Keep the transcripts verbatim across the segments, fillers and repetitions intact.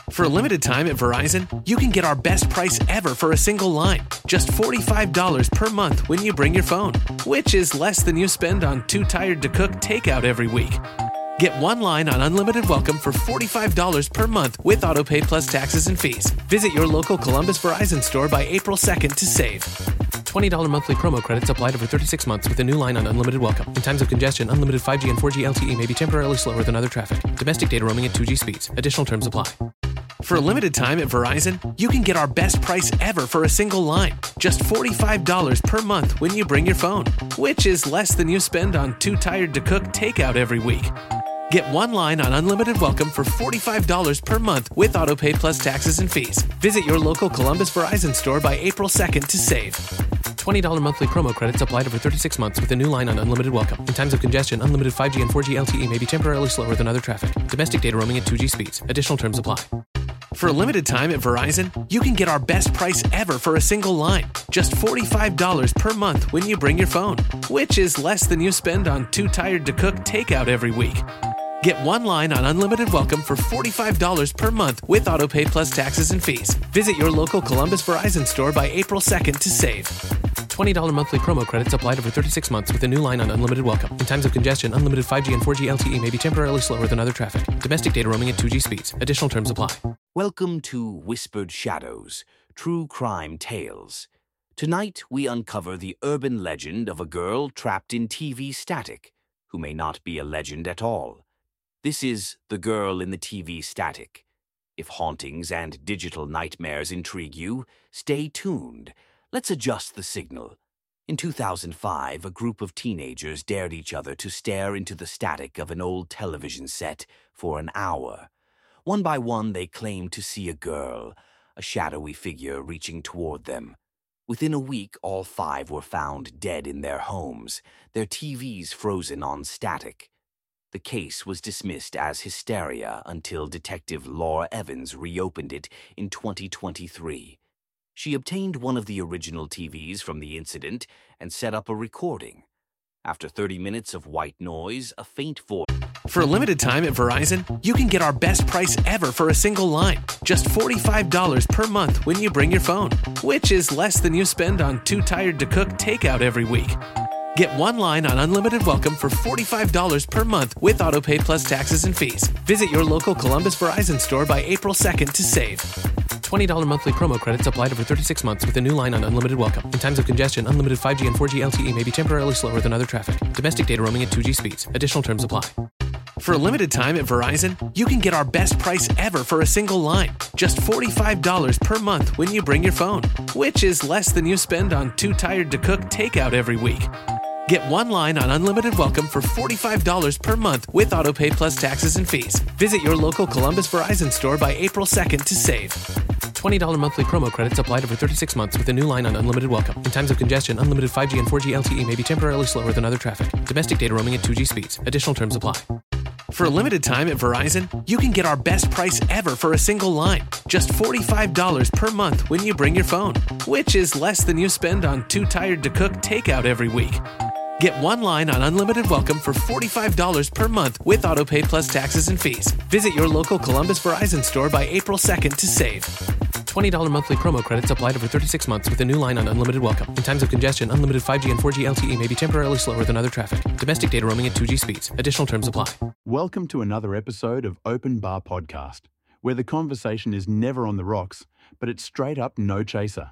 For a limited time at Verizon, you can get our best price ever for a single line. Just forty-five dollars per month when you bring your phone, which is less than you spend on Too Tired to Cook takeout every week. Get one line on Unlimited Welcome for forty-five dollars per month with AutoPay plus taxes and fees. Visit your local Columbus Verizon store by April second to save. twenty dollars monthly promo credits applied over thirty-six months with a new line on Unlimited Welcome. In times of congestion, unlimited five G and four G L T E may be temporarily slower than other traffic. Domestic data roaming at two G speeds. Additional terms apply. For a limited time at Verizon, you can get our best price ever for a single line. Just forty-five dollars per month when you bring your phone, which is less than you spend on Too Tired to Cook takeout every week. Get one line on Unlimited Welcome for forty-five dollars per month with AutoPay plus taxes and fees. Visit your local Columbus Verizon store by April second to save. twenty dollars monthly promo credits applied over thirty-six months with a new line on Unlimited Welcome. In times of congestion, unlimited five G and four G L T E may be temporarily slower than other traffic. Domestic data roaming at two G speeds. Additional terms apply. For a limited time at Verizon, you can get our best price ever for a single line. Just forty-five dollars per month when you bring your phone, which is less than you spend on Too Tired to Cook takeout every week. Get one line on Unlimited Welcome for forty-five dollars per month with AutoPay plus taxes and fees. Visit your local Columbus Verizon store by April second to save. twenty dollars monthly promo credits applied over thirty-six months with a new line on Unlimited Welcome. In times of congestion, unlimited five G and four G L T E may be temporarily slower than other traffic. Domestic data roaming at two G speeds. Additional terms apply. Welcome to Whispered Shadows, True Crime Tales. Tonight, we uncover the urban legend of a girl trapped in T V static, who may not be a legend at all. This is The Girl in the T V Static. If hauntings and digital nightmares intrigue you, stay tuned. Let's adjust the signal. In two thousand five, a group of teenagers dared each other to stare into the static of an old television set for an hour. One by one, they claimed to see a girl, a shadowy figure reaching toward them. Within a week, all five were found dead in their homes, their T Vs frozen on static. The case was dismissed as hysteria until Detective Laura Evans reopened it in twenty twenty-three. She obtained one of the original T Vs from the incident and set up a recording. After thirty minutes of white noise, a faint voice... For a limited time at Verizon, you can get our best price ever for a single line. Just forty-five dollars per month when you bring your phone, which is less than you spend on Too Tired to Cook takeout every week. Get one line on Unlimited Welcome for forty-five dollars per month with AutoPay plus taxes and fees. Visit your local Columbus Verizon store by April second to save. twenty dollars monthly promo credits applied over thirty-six months with a new line on Unlimited Welcome. In times of congestion, unlimited five G and four G L T E may be temporarily slower than other traffic. Domestic data roaming at two G speeds. Additional terms apply. For a limited time at Verizon, you can get our best price ever for a single line. Just forty-five dollars per month when you bring your phone, which is less than you spend on Too Tired to Cook takeout every week. Get one line on Unlimited Welcome for forty-five dollars per month with AutoPay plus taxes and fees. Visit your local Columbus Verizon store by April second to save. twenty dollars monthly promo credits applied over thirty-six months with a new line on Unlimited Welcome. In times of congestion, unlimited five G and four G L T E may be temporarily slower than other traffic. Domestic data roaming at two G speeds. Additional terms apply. For a limited time at Verizon, you can get our best price ever for a single line. Just forty-five dollars per month when you bring your phone, which is less than you spend on Too Tired to Cook takeout every week. Get one line on Unlimited Welcome for forty-five dollars per month with AutoPay plus taxes and fees. Visit your local Columbus Verizon store by April second to save. twenty dollars monthly promo credits applied over thirty-six months with a new line on Unlimited Welcome. In times of congestion, unlimited five G and four G L T E may be temporarily slower than other traffic. Domestic data roaming at two G speeds. Additional terms apply. Welcome to another episode of Open Bar Podcast, where the conversation is never on the rocks, but it's straight up no chaser.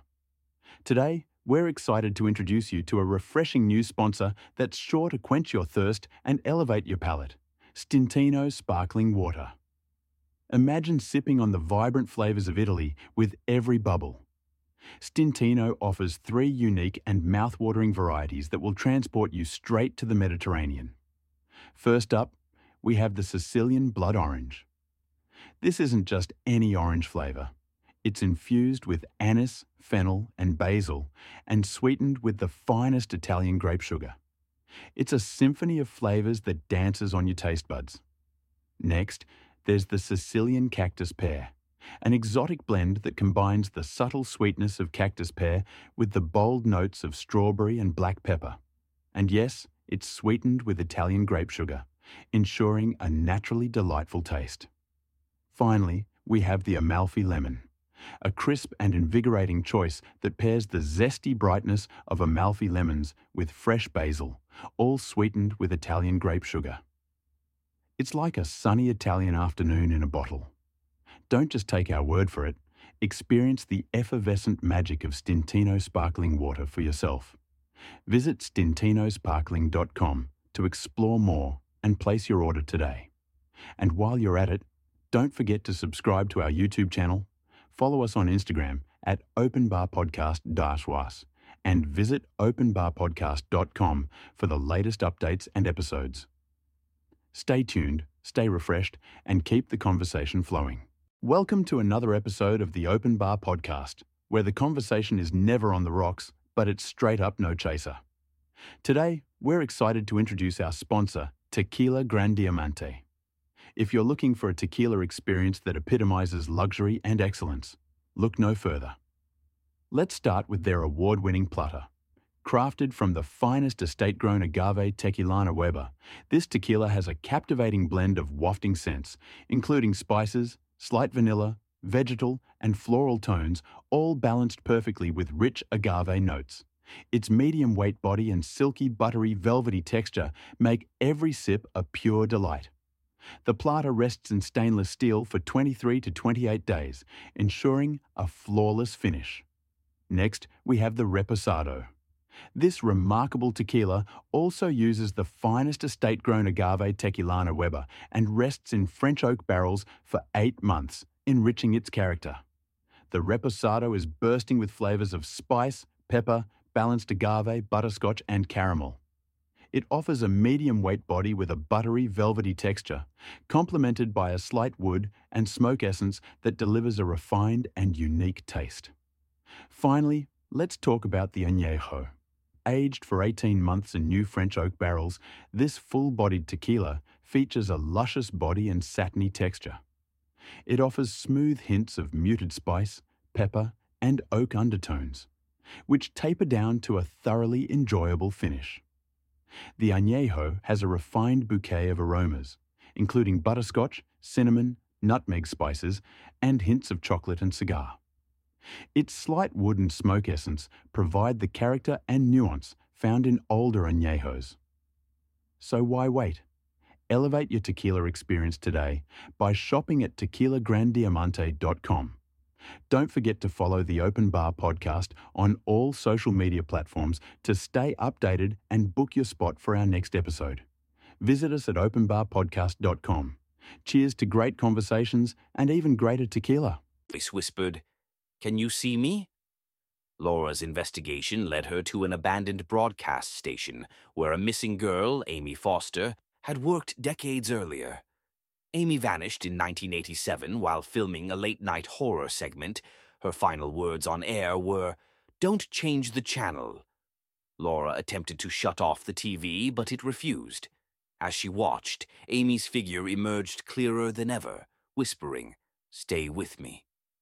Today, we're excited to introduce you to a refreshing new sponsor that's sure to quench your thirst and elevate your palate, Stintino Sparkling Water. Imagine sipping on the vibrant flavours of Italy with every bubble. Stintino offers three unique and mouth-watering varieties that will transport you straight to the Mediterranean. First up, we have the Sicilian Blood Orange. This isn't just any orange flavour. It's infused with anise, fennel and basil and sweetened with the finest Italian grape sugar. It's a symphony of flavours that dances on your taste buds. Next, there's the Sicilian Cactus Pear, an exotic blend that combines the subtle sweetness of cactus pear with the bold notes of strawberry and black pepper. And yes, it's sweetened with Italian grape sugar, ensuring a naturally delightful taste. Finally, we have the Amalfi Lemon, a crisp and invigorating choice that pairs the zesty brightness of Amalfi lemons with fresh basil, all sweetened with Italian grape sugar. It's like a sunny Italian afternoon in a bottle. Don't just take our word for it. Experience the effervescent magic of Stintino sparkling water for yourself. Visit stintino sparkling dot com to explore more and place your order today. And while you're at it, don't forget to subscribe to our YouTube channel, follow us on Instagram at openbarpodcast-was, and visit open bar podcast dot com for the latest updates and episodes. Stay tuned, stay refreshed, and keep the conversation flowing. Welcome to another episode of the Open Bar Podcast, where the conversation is never on the rocks, but it's straight up no chaser. Today, we're excited to introduce our sponsor, Tequila Gran Diamante. If you're looking for a tequila experience that epitomizes luxury and excellence, look no further. Let's start with their award-winning platter. Crafted from the finest estate-grown agave Tequilana Weber, this tequila has a captivating blend of wafting scents, including spices, slight vanilla, vegetal, and floral tones, all balanced perfectly with rich agave notes. Its medium weight body and silky, buttery, velvety texture make every sip a pure delight. The platter rests in stainless steel for twenty-three to twenty-eight days, ensuring a flawless finish. Next, we have the Reposado. This remarkable tequila also uses the finest estate-grown agave Tequilana Weber and rests in French oak barrels for eight months, enriching its character. The Reposado is bursting with flavors of spice, pepper, balanced agave, butterscotch, and caramel. It offers a medium weight body with a buttery, velvety texture, complemented by a slight wood and smoke essence that delivers a refined and unique taste. Finally, let's talk about the Añejo. Aged for eighteen months in new French oak barrels, this full-bodied tequila features a luscious body and satiny texture. It offers smooth hints of muted spice, pepper, and oak undertones, which taper down to a thoroughly enjoyable finish. The Añejo has a refined bouquet of aromas, including butterscotch, cinnamon, nutmeg spices, and hints of chocolate and cigar. Its slight wood and smoke essence provide the character and nuance found in older Añejos. So why wait? Elevate your tequila experience today by shopping at tequila gran diamante dot com. Don't forget to follow the Open Bar Podcast on all social media platforms to stay updated and book your spot for our next episode. Visit us at open bar podcast dot com. Cheers to great conversations and even greater tequila. Voice whispered, "Can you see me?" Laura's investigation led her to an abandoned broadcast station where a missing girl, Amy Foster, had worked decades earlier. Amy vanished in nineteen eighty-seven while filming a late-night horror segment. Her final words on air were, "Don't change the channel." Laura attempted to shut off the T V, but it refused. As she watched, Amy's figure emerged clearer than ever, whispering, "Stay with me."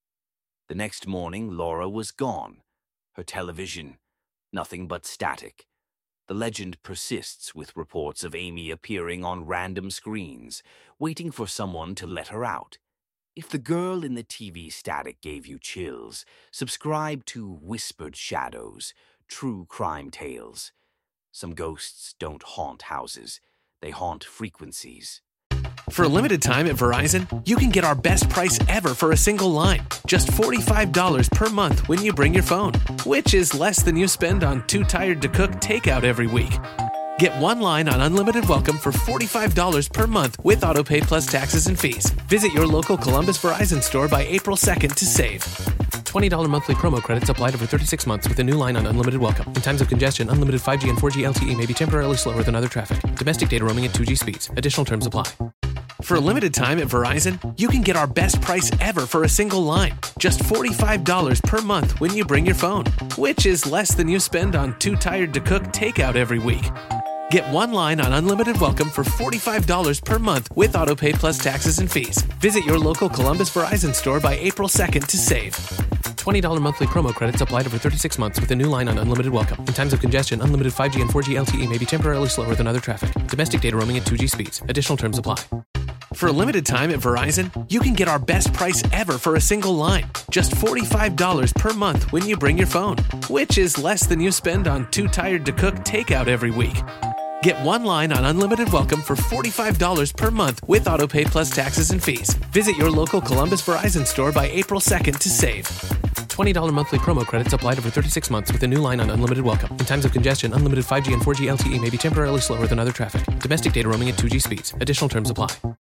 The next morning, Laura was gone. Her television, nothing but static. The legend persists with reports of Amy appearing on random screens, waiting for someone to let her out. If the girl in the T V static gave you chills, subscribe to Whispered Shadows, True Crime Tales. Some ghosts don't haunt houses, they haunt frequencies. For a limited time at Verizon, you can get our best price ever for a single line. Just forty-five dollars per month when you bring your phone, which is less than you spend on Too Tired to Cook takeout every week. Get one line on unlimited welcome for forty-five dollars per month with AutoPay plus taxes and fees. Visit your local Columbus Verizon store by April second to save. twenty dollars monthly promo credits applied over thirty-six months with a new line on unlimited welcome. In times of congestion, unlimited five G and four G L T E may be temporarily slower than other traffic. Domestic data roaming at two G speeds. Additional terms apply. For a limited time at Verizon, you can get our best price ever for a single line. Just forty-five dollars per month when you bring your phone, which is less than you spend on Too Tired to Cook takeout every week. Get one line on unlimited welcome for forty-five dollars per month with AutoPay plus taxes and fees. Visit your local Columbus Verizon store by April second to save. twenty dollars monthly promo credits applied over thirty-six months with a new line on unlimited welcome. In times of congestion, unlimited five G and four G L T E may be temporarily slower than other traffic. Domestic data roaming at two G speeds. Additional terms apply. For a limited time at Verizon, you can get our best price ever for a single line. Just forty-five dollars per month when you bring your phone, which is less than you spend on Too Tired to Cook takeout every week. Get one line on Unlimited Welcome for forty-five dollars per month with AutoPay plus taxes and fees. Visit your local Columbus Verizon store by April second to save. twenty dollars monthly promo credits applied over thirty-six months with a new line on Unlimited Welcome. In times of congestion, unlimited five G and four G L T E may be temporarily slower than other traffic. Domestic data roaming at two G speeds. Additional terms apply.